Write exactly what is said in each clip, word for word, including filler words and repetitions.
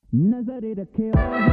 नजरे रखे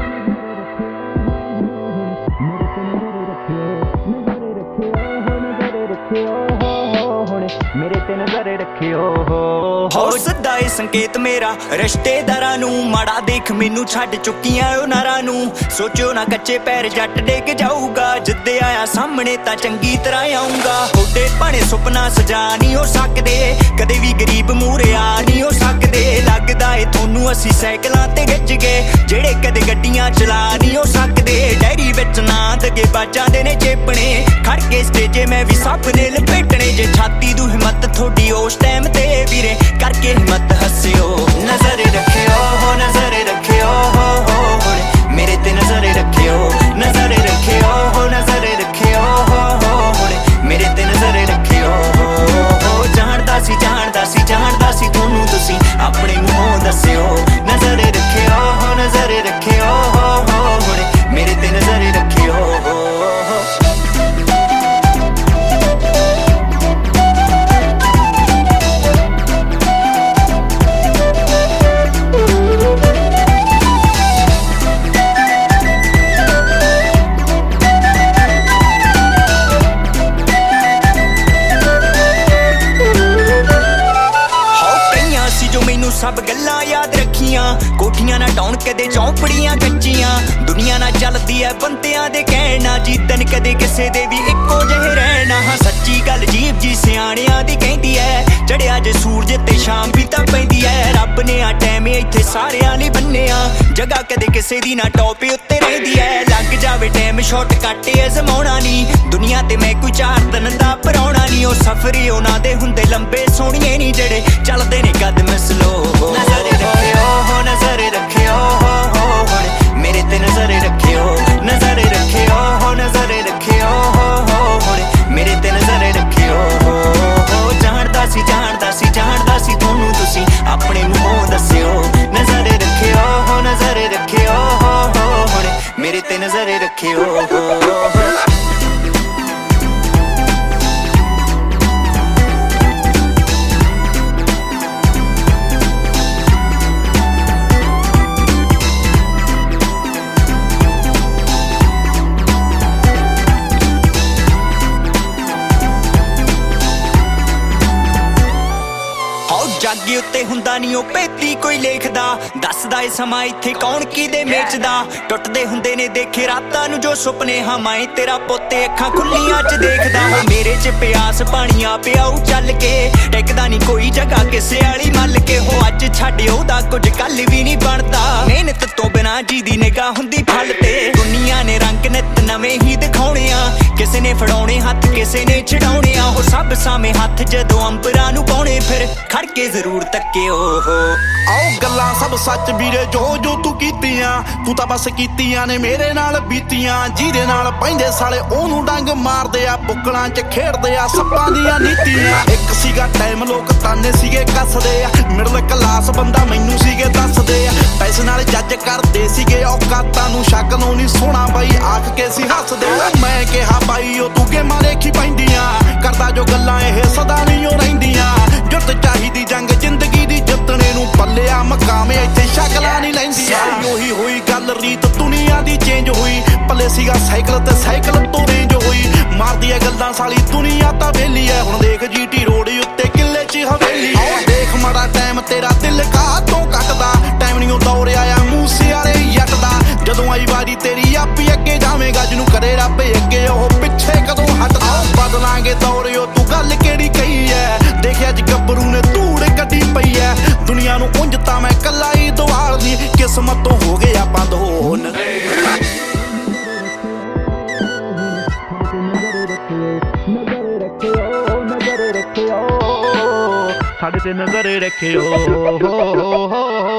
नजरे रखे नजरे रखे मेरे ते नजरे रखियो हो सदा ए संकेत मेरा रिश्तेदारां नू माड़ा देख मैनू छड्ड चुकियां ओ नारां नू सोचो ना कच्चे पैर जट डिग जाऊगा जिद्दे आया सामने तां चंगी तरह आऊंगा थोड़े भाणे सुपना सजा नहीं हो सकदे कदे भी गरीब मूहरे आ नहीं हो सकदे लगदा ए थोनू असी साइकलां ते गिज गए जेड़े कदे गड्डियां चला नहीं हो सकदे डायरी विच ना दगे बाजां दे ने चेपणे खड़ के स्टेजे मैं भी सप ने लपेटने जे छाती दू हिम्मत थोड़ी उस टाइम ते वीरे करके हिम्मत हस्सियो नजरे रखियो हो नजरे रखियो हो हो मेरे ते नजरे रखियो नजरे रखियो हो नजरे रखियो हो हो मेरे ते नजरे रखियो हो जानदा सी जानदा सी जानदा सी थोनू तुसी अपने मूंहों दस्सियो नजरे रखियो हो नजरे रखियो हो हो मेरे ते नजरे रखियो हो सब गल्लां याद रखियां कोठियां ना टाउन कदे चौंपड़ियां कच्चियां दुनिया ना चलदी है बंदियां दे कहना जीतन कदे किसे दे भी इक्को जहे रहना हाँ सच्ची गल जीव जी सियाणियां दी कहंदी है चढ़िया जे सूरज ते शाम भी तां पैंदी है रब ने आ टाइम इत्थे सारियां लई बन्निया जगह कदे किसे दी ना टॉप उत्ते रहिंदी है लग जावे टाइम शॉर्ट कट अजमाउणा नहीं दुनिया ते मैं कोई चार दिन दा पराउणा नहीं ओ सफर उन्हां दे हुंदे लंबे सोहणिए नहीं जेड़े चलदे ने कदम स्लो नजरे रखियो हो नजरे रखियो हो हो मेरे ते नजरे रखियो नजरे रखियो हो नजरे रखियो हो हो मेरे ते नजरे रखियो हो जानदा सी जानदा सी जानदा सी थोनू तुसी अपने मूंहों दस्सियो नजरे रखियो हो नजरे रखियो हो हो मेरे ते नजरे रखियो हो जागी उत्ते हुंदा नहीं ओ पेती कोई लेखदा दसदा ए समा इत्थे कौन किदे मेचदा टुटदे हुंदे ने देखे रातां नू जो सुपने हमाए तेरा पोते अखां खुल्लियां च देखदा हो मेरे च प्यास पानिया पियाऊ चल के टिकदा नहीं कोई जगह किसे वाली मल के हो अज छड्ड ओदा कुछ कल भी नहीं बनदा मेहनत तो बिना जी दी निगाह हुंदी फल ते दुनिया ने रंग नित नवें ही दिखाउणे आ किसे ने फड़ाउणे हत्थ किसे ने छड़ाउणे आ हो सब सामे हत्थ जदों अंबरां नू पाउणे फिर खड़ के जरूर तक्कियो हो आओ गल्लां सब सच वीरे जो जो तू कीतियां तू तां बस कीतियां ने मेरे नाल बीतियां जिहदे नाल पैंदे साले ओनू डंग मारदे आ बुक्कलां च खेडदे आ सप्पां दियां नीतियां एक सीगा टाइम लोक ताने सीगे कसदे आ मिडल क्लास बंदा मैनू सीगे दसदे आ पैसे नाल जज करदे सीगे औकातां नू शक नू नहीं सोना बाई आख के सी हसदे मैं कहा बाई ओ तू गेमां देखी पैंदियां करदा जो गल्लां ਇਹ सदा नहीं ओ रहिंदियां जुट चाहिदी जंग जिंदगी दी जितने नू पल्लिया मकामे इत्थे शकलां नहीं लैंदियां ओही होई गल रीत दुनिया दी चेंज हुई पल्ले सीगा साइकिल ते साइकिल तो रेंज हुई मारदी है गल्लां साली दुनिया तां वेली है हुण देख जीटी रोड उत्ते किले च हवेली है देख माड़ा टाइम तेरा दिल कातों कटदा टाइम नहीं दौड़ आया मूसे वाले जट दा जदों आई वारी तेरी आपी अगे जावेगा जिनू करे रब अगे ओह पिछे कदों हटदा बदलांगे दौड़ियो तू गल केड़ी कही है देखिया अज गब्बरू ने धूड़ कड्डी पई है दुनिया नू उंज तां मैं कल्ला ही दवाल दी किस्मत तो हो गया बंद होन साडे ते नजर रखियो हो